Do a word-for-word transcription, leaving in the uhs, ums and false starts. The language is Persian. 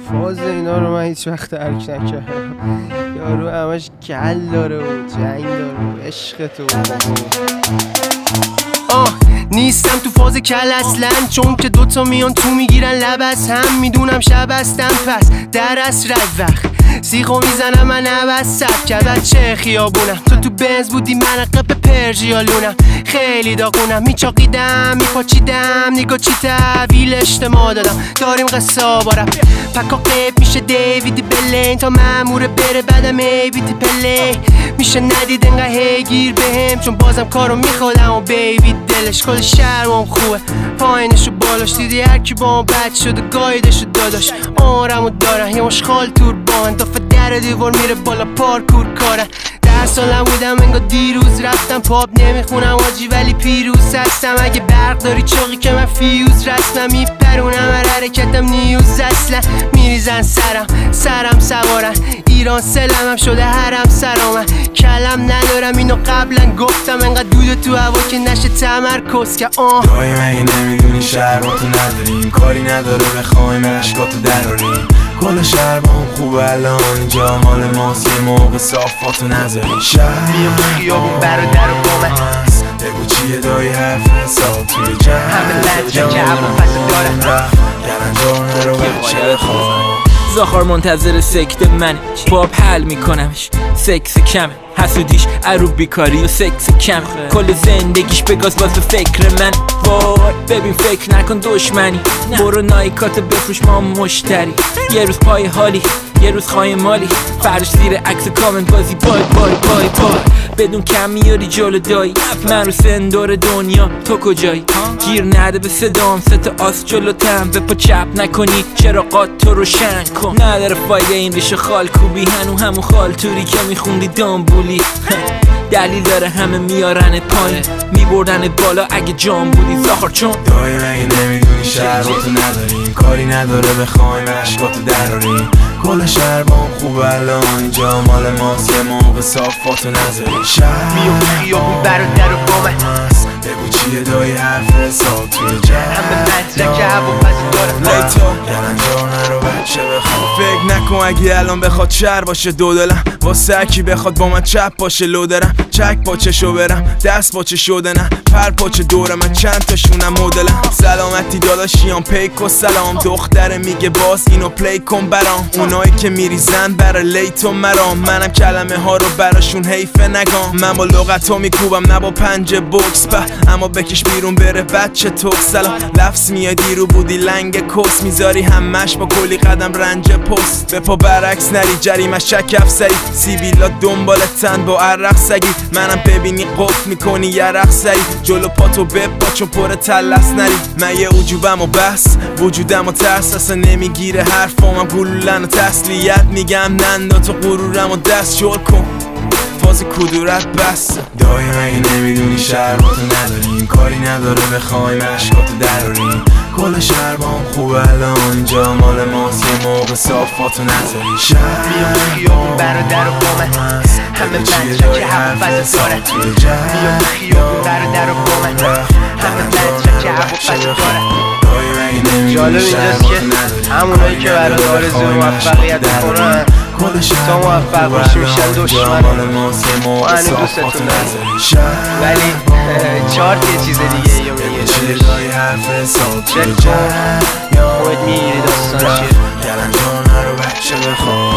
فاز اینا رو من هیچ وقت درک نکردم. یارو همش کل داره و جنگ داره و عشق تو. آه نیستم تو فاز کل اصلا، چون که دوتا میان تو میگیرن لب از هم. میدونم شب هستم پس در اصر وقت سیخو میزنم من نبستم که بچه خیابونم. تو تو بنز بودی من قب پرژیالونم، خیلی داغونم. میچاقیدم میپاچیدم نگاه چی تحویل اجتماع دادم. داریم قصه بارم پکا قیب میشه دیوید بلین تا ماموره بره بعدم ایبیت پله میشه ندید انقدر هیگیر بهم، چون بازم کارو میخوادم و بیبی دلش کل شهرم خوبه. پایینشو بالاش دیدی هرکی با هم بد شده گایدشو داداش. آرمو دارن یه مشخال تور با دافه در دیوار میره بالا پارکور کارن. در سالم بودم انگار دیروز رفتم پاپ نمیخونم آجی ولی پیروز هستم. اگه برق داری چاقی که من فیوز رسمم میپرونم هر حرکتم نیوز اصلا. میریزن سرم سرم سوارن ایران سلمم شده هرم سرامن. کلم ندارم اینو قبلا گفتم انقدر دود تو هوا که نشه تمرکز که آه دایی مگه نمیدونی شهراتو نداریم کاری نداره بخوایم عشقاتو دراریم. کل شهر با هم خوبه الان اینجا مال ماست یه موقع صافاتو نذاریم. شهر میام خیابون برادر و بامن بگو چیه دایی حرف حساب توی جمع همه بچه که هوا پس دارن گرنجان رو بچه خواه زاخار منتظر سکت من باب حل میکنمش. سکس کمه حسودیش عروب بیکاری و سکس کم. کل زندگیش بگاز باز به فکر من. وای ببین فکر نکن دشمنی، برو نایکات بفروش ما مشتری. یه روز پای حالی یه روز خواهی مالی، فرش زیر عکس کامنت بازی بای بای بای بای. بدون کم میاری جلو دایی من رو سندور دنیا تو کجایی؟ گیر نده به صدام ست آس جلوتم به پا چپ نکنی چراغات تو روشن کن. نداره فایده این ریشه خال کوبی هنو همون خال توری که میخوندی دامبولی. دلیل داره همه میارن پایین میبردن بالا اگه جام بودی زاخار چون دایی مگه نمیدونی شهراتو نداریم کاری نداره بخوایم عشقاتو دراریم. کل شهر با هم خوبه الان اینجا مال ماست یه موقع صافاتو نذاریم. شهر میام خیابون برادر و بامن بگو چیه دایی حرف حساب توی جمع همه مدرک هوا پس دارن لیتو گرنجانه رو بچه بخواه. فکر نکن اگه الان بخواد شهر باشه دو دلم واسه اکی بخواد با من چپ باشه لو دارم. چک پاچه شو برم دست پاچه شده نه پر پاچه دورم من چند تاشونم مدلم. سلامتی داداشیان پیک و سلام دختره میگه باز اینو پلی کن برام. اونایی که میریزن برا لیتو مرام منم کلمه ها رو براشون حیفه نگام. من با لغتو میکوبم نه با پنج بوکس به اما بکش بیرون بره بچه تو سلام. لفظ میای دیرو بودی لنگ کس میذاری همش با کلی قدم رنج پست. به پا برعکس نری جریمه شک افسری سیبیلا دنبالتن با عرق سگی. منم ببینی قفل میکنی یرق سری جلو پاتو بپا چون پر تلس نری. من یه عجوبم و بس وجودم و ترس اصلا نمیگیره حرفامم گلولن و تسلیت میگم نندا تو غرورم و دست شل کن فاز کدورت بس. دایی مگه نمیدونی شهراتو نداریم کاری نداره بخوایم عشقاتو دراریم. کل شهر با هم خوبه الان اینجا مال ماست یه موقع صافاتو نذاریم. شهر میام خیابون برادر و بامن همه مدرک که هوا پس دارن. میام خیابون برادر و بامن همه مدرک که هوا پس دارن. جالب اینجاست که همونایی که برات آرزوی موفقیت میکنن تا موفق باشی میشن دشمن. ما هنوز دوستتون داریم ولی چارت یه چیز دیگه یا میگه چک کن امید میگیری داستان چیه. گرنجانه رو بچه بخواه